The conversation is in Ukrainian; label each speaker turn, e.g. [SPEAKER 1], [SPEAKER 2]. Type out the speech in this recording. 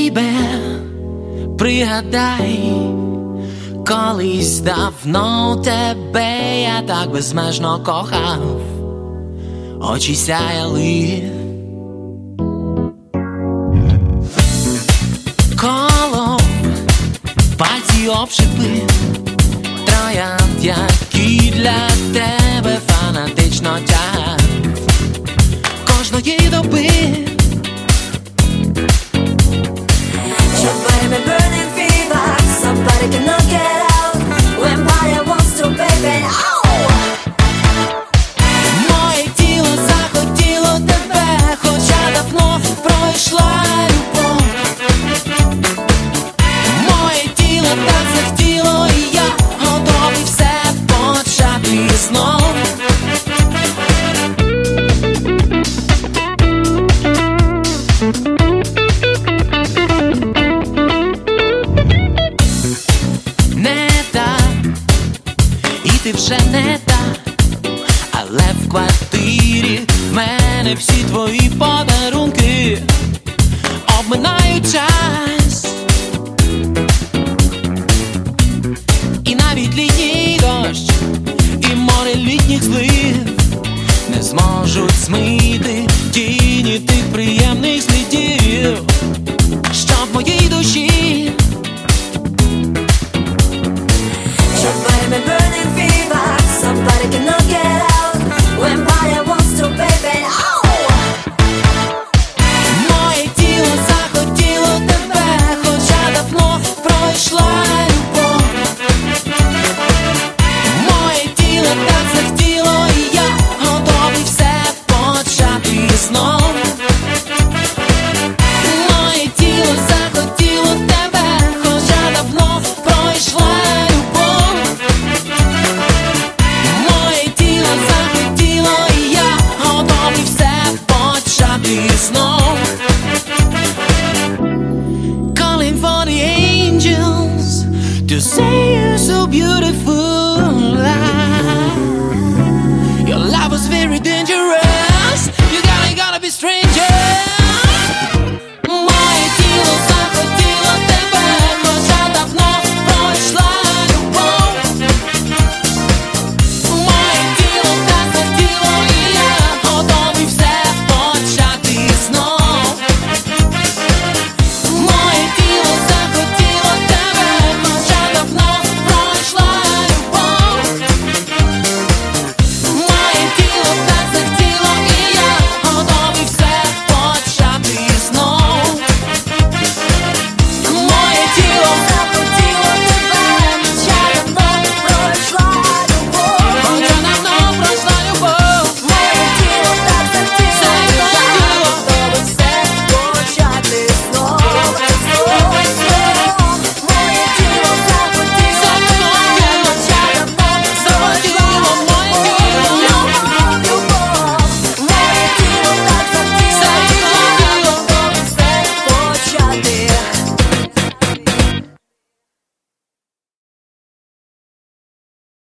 [SPEAKER 1] бейбе, пригадай, колись давно тебе я так безмежно кохав, очі сяяли, коло пальці обшипи, троянд, які для тебе фанатично тяг кожної доби.
[SPEAKER 2] Your body been burning fever, somebody cannot get out. When body wants to, baby, oh!
[SPEAKER 1] Моє тіло захотіло тебе, хоча давно пройшла любов. Моє тіло так захотіло, і я готовий все почати знов. Ти вже не та, але в квартирі в мене всі твої подарунки обминають час. І навіть літній дощ, і море літніх злив не зможуть змити тіні тих приємних слідів, що в моїй душі.
[SPEAKER 2] Your body been burning fever, somebody cannot get out. When body wants to, baby, oh!
[SPEAKER 1] Моє тіло захотіло тебе, хоча давно пройшла любов. Моє тіло так захотіло, і я готовий все почати знов. Моє тіло захотіло тебе, хоча давно пройшла любов. Моє тіло захотіло, і я готовий все почати знов. Calling for the angels to say you're so beautiful.